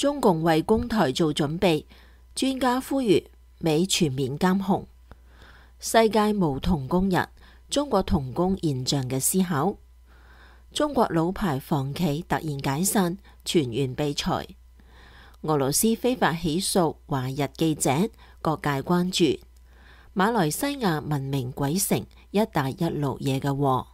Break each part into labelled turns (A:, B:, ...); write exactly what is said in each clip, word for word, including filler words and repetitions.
A: 中共為攻台做準備，專家呼籲美全面監控。世界無童工日，中國童工現象嘅思考。中國老牌房企突然解散，全員被裁。俄羅斯非法起訴華日記者，各界關注。馬來西亞聞名鬼城，一帶一路惹嘅禍。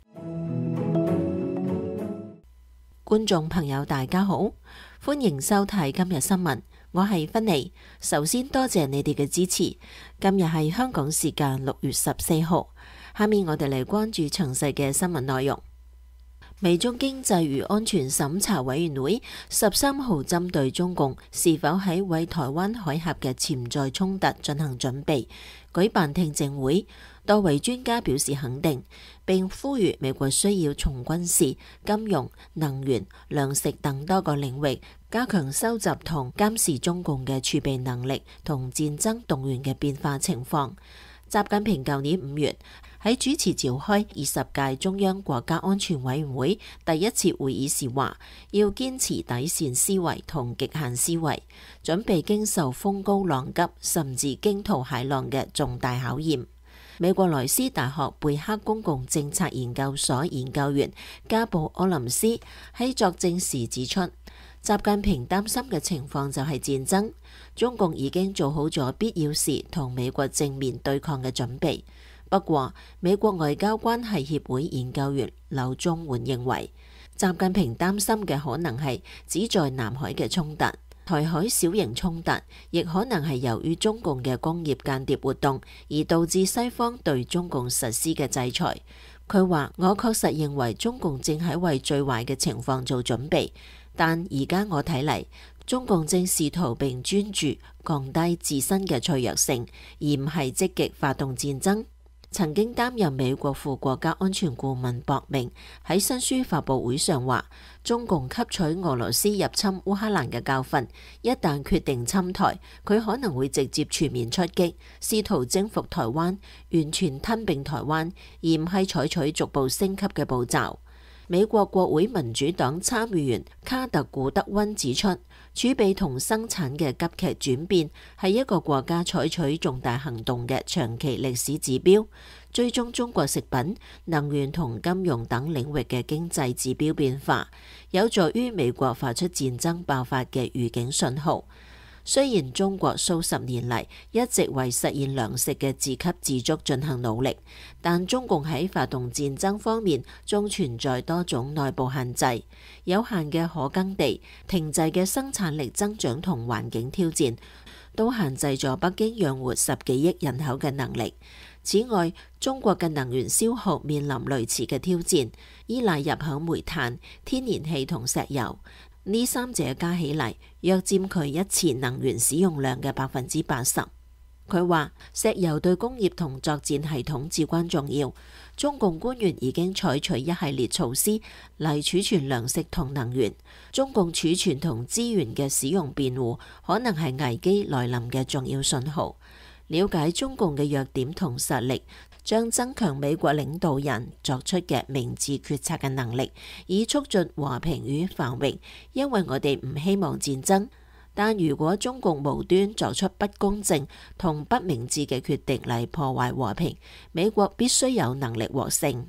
A: 觀眾朋友大家好，歡迎收睇今日新聞，我係芬妮。首先多謝你哋嘅支持。今日係香港時間六月十四號，下面我哋嚟關注詳細嘅新聞內容。美中經濟與安全審查委員會十三號針對中共是否喺為台灣海峽嘅潛在衝突進行準備，舉辦聽證會。多位專家表示肯定，並呼籲美國需要從軍事、金融、能源、糧食等多個領域加強收集同監視中共嘅儲備能力同戰爭動員嘅變化情況。習近平舊年五月喺主持召開二十屆中央國家安全委員會第一次會議時話，要堅持底線思維同極限思維，準備經受風高浪急甚至驚濤駭浪嘅重大考驗。美國萊斯大學貝克公共政策研究所研究員加布柯林斯喺作證時指出，習近平擔心嘅情況就係戰爭，中共已經做好咗必要時同美國正面對抗嘅準備。不過，美國外交關係協會研究員劉宗煥認為，習近平擔心嘅可能係只在南海嘅衝突，台海小型衝突，亦可能係由於中共嘅工業間諜活動而導致西方對中共實施嘅制裁。佢話：我確實認為中共正喺為最壞嘅情況做準備，但而家我睇嚟，中共正試圖並專注降低自身嘅脆弱性，而唔係積極發動戰爭。曾經擔任美國副國家安全顧問博明喺新書發佈會上話，中共吸取俄羅斯入侵烏克蘭嘅教訓，一旦決定侵台，佢可能會直接全面出擊，試圖征服台灣，完全吞併台灣，而唔係採取逐步升級嘅步驟。美國國會民主黨參議員卡特古德溫指出，儲備同生產嘅急劇轉變係一個國家採取重大行動嘅長期歷史指標，追蹤中國食品、能源同金融等領域嘅經濟指標變化，有助於美國發出戰爭爆發嘅預警信號。雖然中國數十年嚟一直為實現糧食嘅自給自足進行努力，但中共喺發動戰爭方面仲存在多種內部限制，有限嘅可耕地、停滯嘅生產力增長同環境挑戰，都限制咗北京養活十幾億人口嘅能力。此外，中國嘅能源消耗面臨類似嘅挑戰，依賴入口煤炭、天然氣同石油。呢三者加起嚟，約佔佢一次能源使用量嘅百分之八十。佢話石油對工業同作戰系統至關重要。中共官員已經採取一系列措施嚟儲存糧食同能源。中共儲存同資源嘅使用辯護，可能係危機來臨嘅重要信號。了解中共嘅弱點同實力，將增強美國領導人作出嘅明智決策嘅能力，以促進和平與繁榮。因為我哋唔希望戰爭，但如果中共無端作出不公正同不明智嘅決定嚟破壞和平，美國必須有能力獲勝。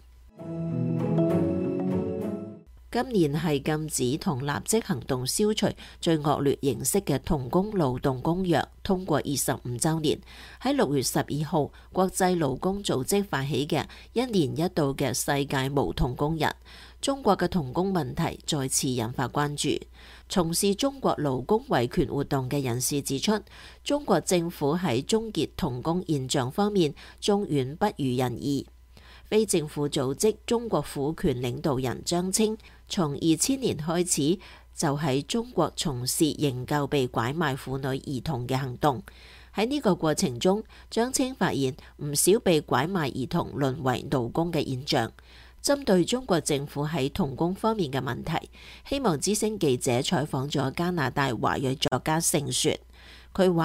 A: 今年係禁止同立即行動消除最惡劣形式嘅童工勞動公約通過二十五週年。喺六月十二號，國際勞工組織發起嘅一年一度嘅世界無童工日，中國嘅童工問題再次引發關注。從事中國勞工維權活動嘅人士指出，中國政府喺終結童工現象方面仲遠不如人意。非政府組織中國婦權領導人張青從二千年開始就喺中國從事營救被拐賣婦女兒童嘅行動。喺呢個過程中，張青發現唔少被拐賣兒童淪為奴工嘅現象。針對中國政府喺童工方面嘅問題，希望之聲記者採訪咗加拿大華裔作家盛雪。佢話：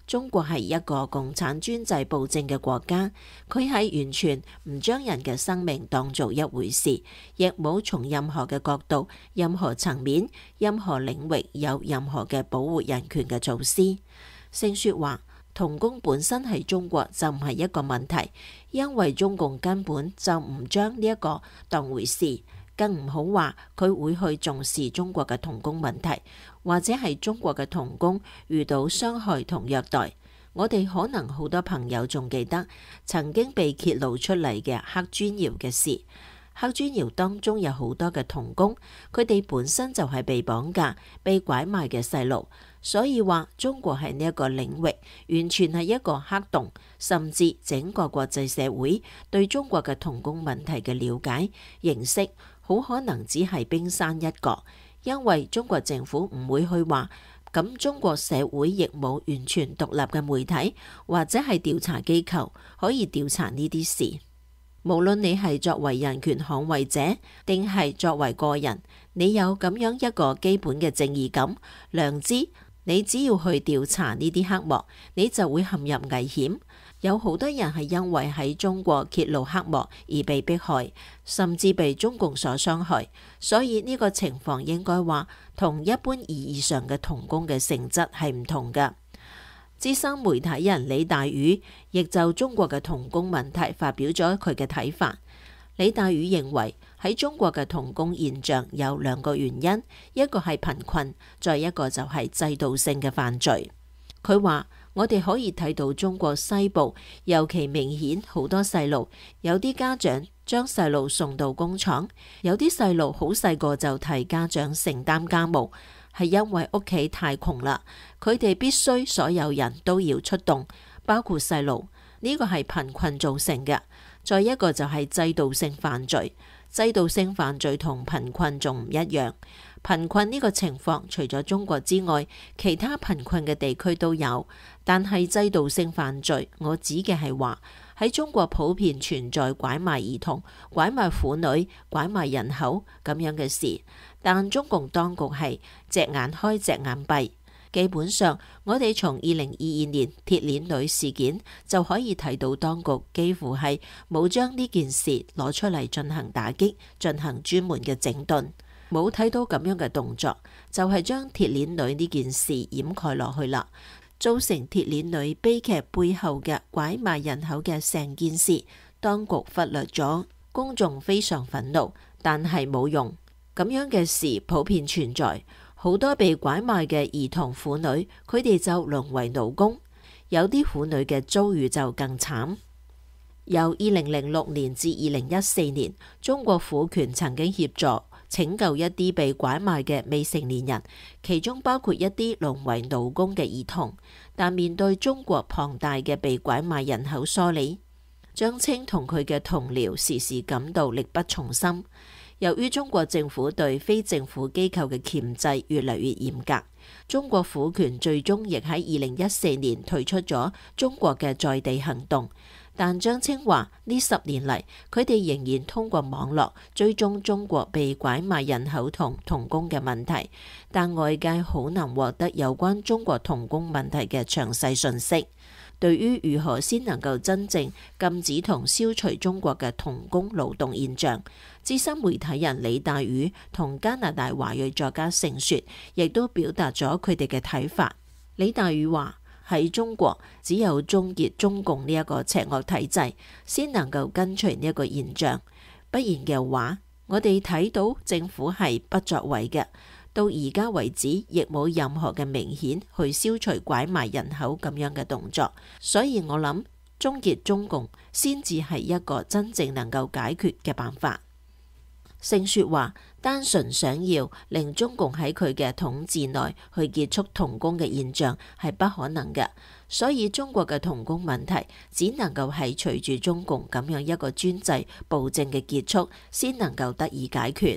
A: 中國係一個共產專制暴政嘅國家，佢係完全唔將人嘅生命當做一回事，亦冇從任何嘅角度、任何層面、任何領域有任何嘅保護人權嘅措施。盛雪話：童工本身喺中國就唔係一個問題，因為中共根本就唔將呢一個當回事，更唔好話佢會去重視中國嘅童工問題，或者係中國嘅童工遇到傷害同虐待。我哋可能好多朋友仲記得曾經被揭露出嚟嘅黑磚窯嘅事。黑磚窯當中有好多嘅童工，佢哋本身就係被綁架、被拐賣嘅細路，所以話中國喺呢一個領域完全係一個黑洞，甚至整個國際社會對中國嘅童工問題嘅了解、認識，好可能只係冰山一角，因為中國政府唔會去話，咁中國社會亦冇完全獨立嘅媒體或者係調查機構可以調查呢啲事。無論你係作為人權捍衛者，定係作為個人，你有咁樣一個基本嘅正義感、良知，你只要去調查呢啲黑幕，你就會陷入危險。有好多人係因為喺中國揭露黑幕而被迫害，甚至被中共所傷害，所以呢個情況應該話同一般意義上嘅童工嘅性質係唔同㗎。資深媒體人李大宇亦就中國嘅童工問題發表咗佢嘅睇法。李大宇認為喺中國嘅童工現象有兩個原因，一個係貧困，再一個就係制度性嘅犯罪。佢話：我哋可以睇到中國西部尤其明顯，好多細路，有啲家長將細路送到工廠，有啲細路好細個就替家長承擔家務。係因為屋企太窮啦，佢哋必須所有人都要出動，包括細路。呢個係貧困造成嘅。再一個就係制度性犯罪，制度性犯罪同貧困仲唔一樣。貧困呢個情況除咗中國之外，其他貧困嘅地區都有，但係制度性犯罪，我指嘅係話喺中國普遍存在拐賣兒童、拐賣婦女、拐賣人口咁樣嘅事。但中共當局係隻眼開隻眼閉，基本上我哋從二零二二年鐵鏈女事件就可以睇到，當局幾乎係冇將呢件事攞出嚟進行打擊，進行專門嘅整頓，冇睇到咁樣嘅動作，就係將鐵鏈女呢件事掩蓋落去啦，造成鐵鏈女悲劇背後嘅拐賣人口嘅成件事，當局忽略咗，公眾非常憤怒，但係冇用。咁樣嘅事普遍存在，好多被拐賣嘅兒童婦女，佢哋就淪為奴工。有啲婦女嘅遭遇就更慘。由二零零六年至二零一四年，中國婦權曾經協助拯救一啲被拐賣嘅未成年人，其中包括一啲淪為奴工嘅兒童。但面對中國龐大嘅被拐賣人口梳理，張青同佢嘅同僚時時感到力不從心。由於中國政府對非政府機構嘅鉗制越嚟越嚴格，中國婦權最終亦喺二零一四年退出咗中國嘅在地行動。但張青話呢十年嚟，佢哋仍然通過網絡追蹤中國被拐賣人口同童工嘅問題，但外界好難獲得有關中國童工問題嘅詳細信息。對於如何先能夠真正禁止同消除中國嘅童工勞動現象，資深媒體人李大宇同加拿大華裔作家盛雪亦都表達咗佢哋嘅睇法。李大宇話：喺中國，只有終結中共呢一個邪惡體制，先能夠根除呢一個現象。不然嘅話，我哋睇到政府係不作為嘅。到而家為止，亦冇任何嘅明顯去消除拐賣人口咁樣嘅動作，所以我諗終結中共先至係一個真正能夠解決嘅辦法。盛雪話：單純想要令中共喺佢嘅統治內去結束童工嘅現象係不可能嘅，所以中國嘅童工問題只能夠係隨住中共咁樣一個專制暴政嘅結束，先能夠得以解決。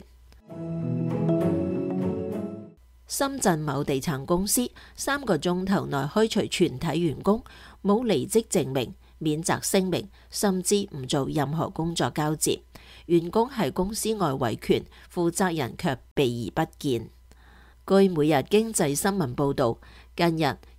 A: 深圳某地產公司三個鐘頭內開除全體員工，冇離職證明、免責聲明，甚至唔做任何工作交接。員工係公司外維權，負責人卻避而不見。據每日經濟新聞報道，近日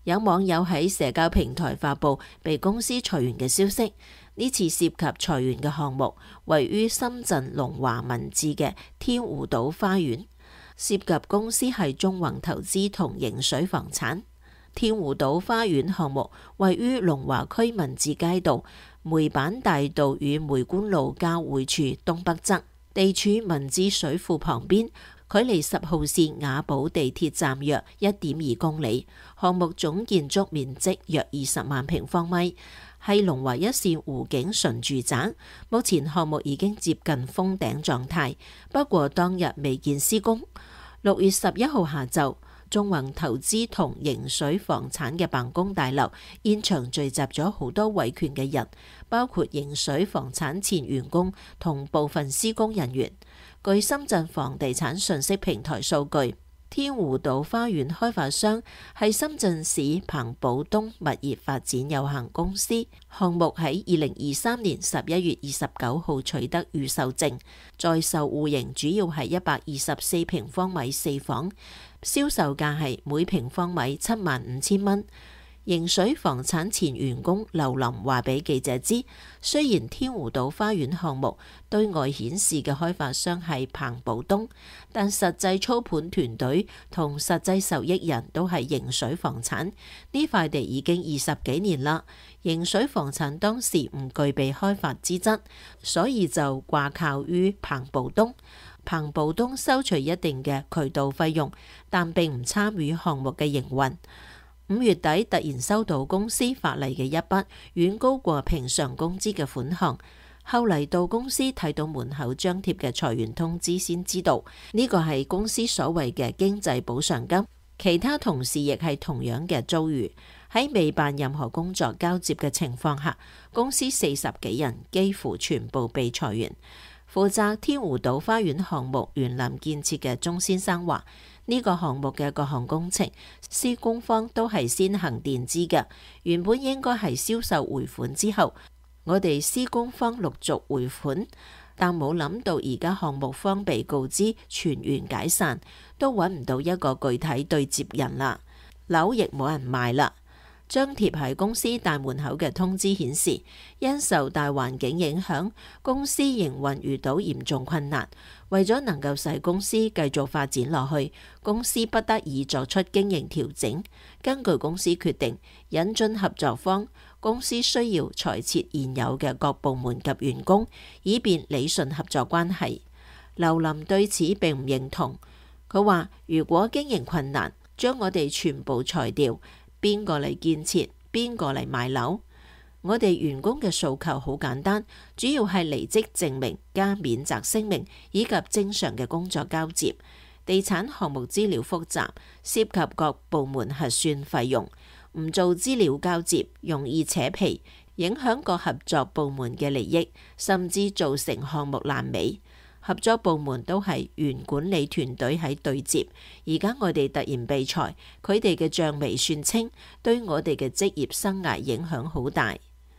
A: 有網友喺社交平台發布被公司裁員嘅消息。呢次涉及裁員嘅項目位於深圳龍華文致嘅天湖島花園，涉及公司係中宏投資同迎水房產。天湖島花園項目位於龍華區文致街道梅板大道與梅官路交匯處東北側，地處文致水庫旁邊，距離十號線雅寶地鐵站約一點二公里。項目總建築面積約二十萬平方米，係龍華一線湖景純住宅。目前項目已經接近封頂狀態，不過當日未見施工。六月十一號下晝，中宏投資同迎水房產嘅辦公大樓現場聚集咗好多維權嘅人，包括迎水房產前員工同部分施工人員。據深圳房地產信息平台數據，天湖島花園開發商係深圳市彭寶東物業發展有限公司，項目喺二零二三年十一月二十九號取得預售證，在售戶型主要係一百二十四平方米四房，銷售價係每平方米七萬五千蚊。迎水房產前員工劉林話俾記者知，雖然天湖島花園項目對外顯示嘅開發商係彭寶東，但實際操盤團隊同實際受益人都係迎水房產。呢塊地已經二十幾年啦，迎水房產當時唔具備開發資質，所以就掛靠於彭寶東。彭寶東收取一定嘅渠道費用，但並唔參與項目嘅營運。五月底突然收到公司發嚟嘅一筆遠高過平常工資嘅款項，後嚟到公司睇到門口張貼嘅裁員通知，先知道呢個係公司所謂嘅經濟補償金。其他同事亦係同樣嘅遭遇，喺未辦任何工作交接嘅情況下，公司四十幾人幾乎全部被裁員。負責天湖島花園項目園林建設嘅鍾先生話：呢個項目嘅各項工程，施工方都係先行墊資嘅，原本應該係銷售回款之後，我哋施工方陸續回款，但冇諗到而家項目方被告知全員解散，都揾唔到一個具體對接人啦，樓亦冇人賣啦。張貼喺公司大門口嘅通知顯示，因受大環境影響，公司營運遇到嚴重困難。為咗能夠使公司繼續發展落去，公司不得已作出經營調整。根據公司決定，引進合作方，公司需要裁撤現有嘅各部門及員工，以便理順合作關係。劉林對此並唔認同，佢話：如果經營困難，將我哋全部裁掉，邊個嚟建設，邊個嚟買樓？我哋員工嘅訴求好簡單，主要係離職證明加免責聲明以及正常嘅工作交接。地產項目資料複雜，涉及各部門核算費用，唔做資料交接容易扯皮，影響各合作部門嘅利益，甚至造成項目爛尾。合作部門都係原管理團隊喺對接，而家我哋突然被裁，佢哋嘅賬未算清，對我哋嘅職業生涯影響好大。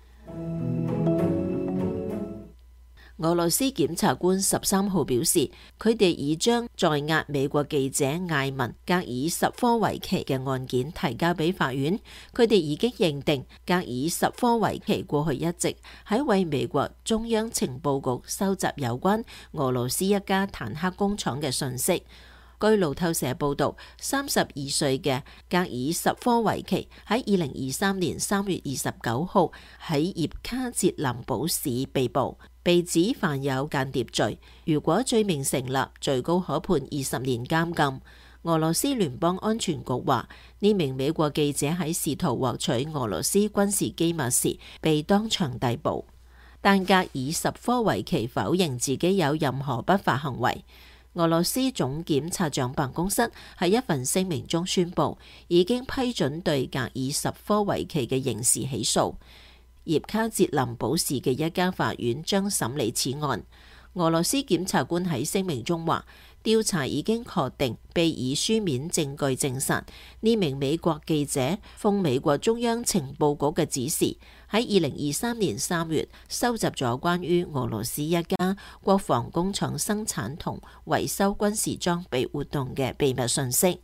A: 俄羅斯檢察官十三號表示，佢哋已將在押美國記者艾文格爾什科維奇嘅案件提交俾法院。佢哋已經認定格爾什科維奇過去一直喺為美國中央情報局收集有關俄羅斯一家坦克工廠嘅信息。據路透社報導，三十二歲嘅格爾什科維奇喺二零二三年三月二十九號喺葉卡捷林堡市被捕，被指犯有間諜罪。如果罪名成立，最高可判二十年監禁。俄羅斯聯邦安全局話，呢名美國記者喺試圖獲取俄羅斯軍事機密時被當場逮捕，但格爾什科維奇否認自己有任何不法行為。俄羅斯總檢察長辦公室喺一份聲明中宣布，已經批准對格爾什科維奇嘅刑事起訴。葉卡捷林堡市嘅一家法院將審理此案。俄羅斯檢察官喺聲明中話，調查已經確定，並以書面證據證實呢名美國記者奉美國中央情報局嘅指示，喺二零二三年三月收集咗關於俄羅斯一家國防工廠生產同維修軍事裝備活動嘅秘密信息。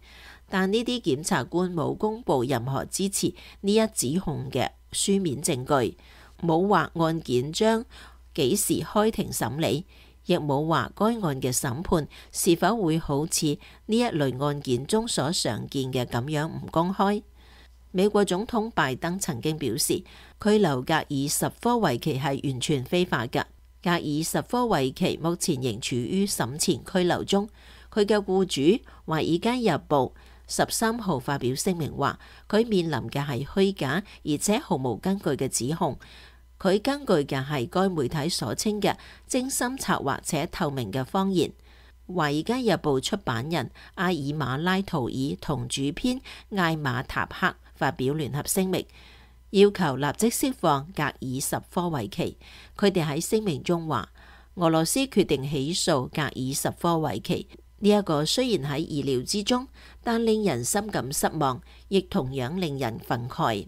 A: 但呢啲檢察官冇公布任何支持呢一指控嘅書面證據，冇話案件將幾時開庭審理，亦冇話該案嘅審判是否會好似呢一類案件中所常見嘅咁樣唔公開。美國總統拜登曾經表示，拘留格爾什科維奇係完全非法嘅。格爾什科維奇目前仍處於審前拘留中。佢嘅僱主《華爾街日報》十三號發表聲明話，佢面臨嘅係虛假而且毫無根據嘅指控。佢根據嘅係該媒體所稱嘅精心策劃且透明嘅謊言。《華爾街日報》出版人阿爾馬拉圖爾同主編艾馬塔克發表聯合聲明，要求立即釋放格爾什科維奇。佢哋喺聲明中話，俄羅斯決定起訴格爾什科維奇，呢一個雖然喺意料之中，但令人深感失望，亦同樣令人憤慨。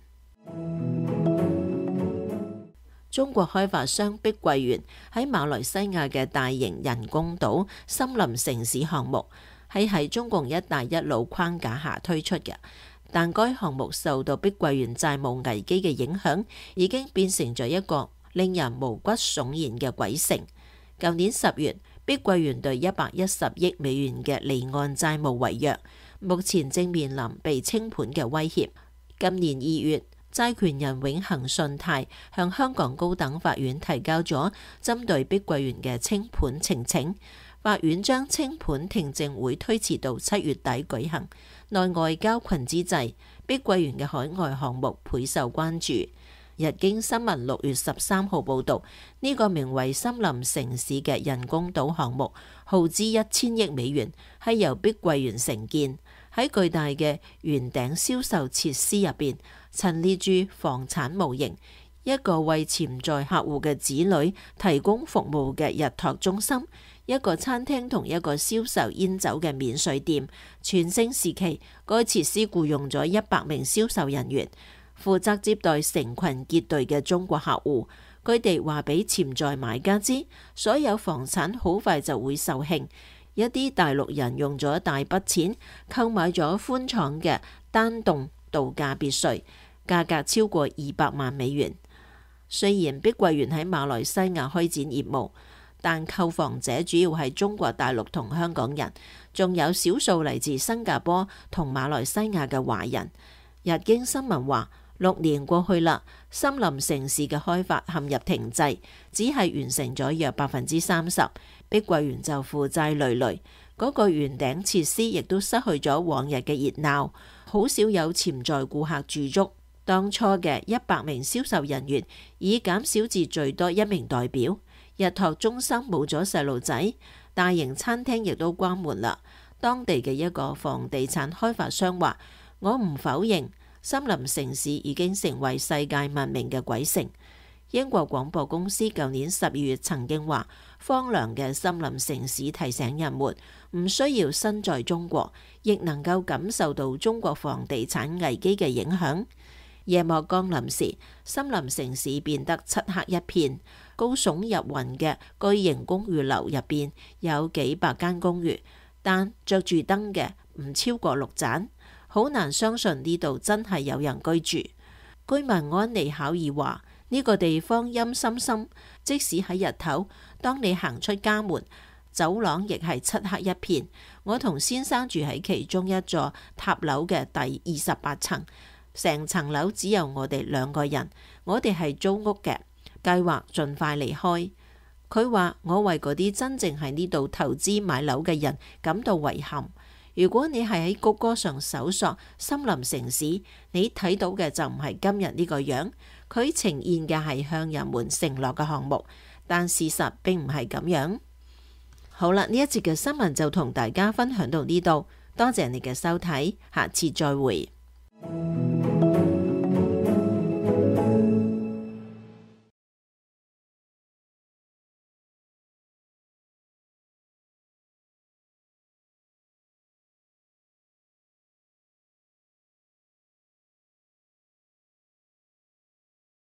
A: 中國開發商碧桂園喺馬來西亞嘅大型人工島森林城市項目係喺中共一帶一路框架下推出嘅。但該項目受到碧桂園債務危機嘅影響，已經變成咗一個令人毛骨悚然嘅鬼城。舊年十月，碧桂園對一百一十億美元嘅離岸債務違約，目前正面臨被清盤嘅威脅。今年二月，債權人永恆信貸向香港高等法院提交咗針對碧桂園嘅清盤呈請。法院將清盤聽證會推遲到七月底舉行。內外交困之際，碧桂園嘅海外項目倍受關注。日經新聞六月十三號報導，呢、這個名為森林城市嘅人工島項目，耗資一千億美元，係由碧桂園承建。喺巨大嘅圓頂銷售設施入邊，陳列住房產模型，一個為潛在客戶嘅子女提供服務嘅日托中心，一個餐廳同一個銷售煙酒嘅免稅店。全盛時期，該設施僱用咗一百名銷售人員，負責接待成群結隊嘅中國客戶。佢哋話俾潛在買家知，所有房產好快就會售罄。一啲大陸人用咗大筆錢購買咗寬敞嘅單棟度假別墅，價格超過二百萬美元。雖然碧桂園喺馬來西亞開展業務，但購房者主要係中國大陸同香港人，仲有少數嚟自新加坡同馬來西亞嘅華人。日經新聞話，六年過去啦，森林城市嘅開發陷入停滯，只係完成咗約百分之三十。碧桂園就負債累累，嗰個圓頂設施亦都失去咗往日嘅熱鬧，好少有潛在顧客駐足。當初嘅一百名銷售人員已減少至最多一名代表，日托中心冇咗細路仔，大型餐廳亦都關門啦。當地嘅一個房地產開發商話：我唔否認森林城市已經成為世界聞名嘅鬼城。英國廣播公司舊年十二月曾經話，荒涼嘅森林城市提醒人們唔需要身在中國，亦能夠感受到中國房地產危機嘅影響。夜幕降臨時，森林城市變得漆黑一片，高聳入雲嘅巨型公寓樓入邊有幾百間公寓，但着住燈嘅唔超過六盞，好難相信呢度真係有人居住。居民安妮考爾話：呢個地方陰森森，即使喺日頭，當你行出家門，走廊亦係漆黑一片。我同先生住喺其中一座塔樓嘅第二十八層，成層樓只有我哋兩個人，我哋係租屋嘅，計劃盡快離開。佢話：我為嗰啲真正喺呢度投資買樓嘅人感到遺憾。如果你係喺谷歌上搜索森林城市，你睇到嘅就唔係今日呢個樣。佢呈現嘅係向人們承諾嘅項目，但事實並唔係咁樣。好啦，呢一節嘅新聞就同大家分享到呢度，多謝你嘅收睇，下次再會。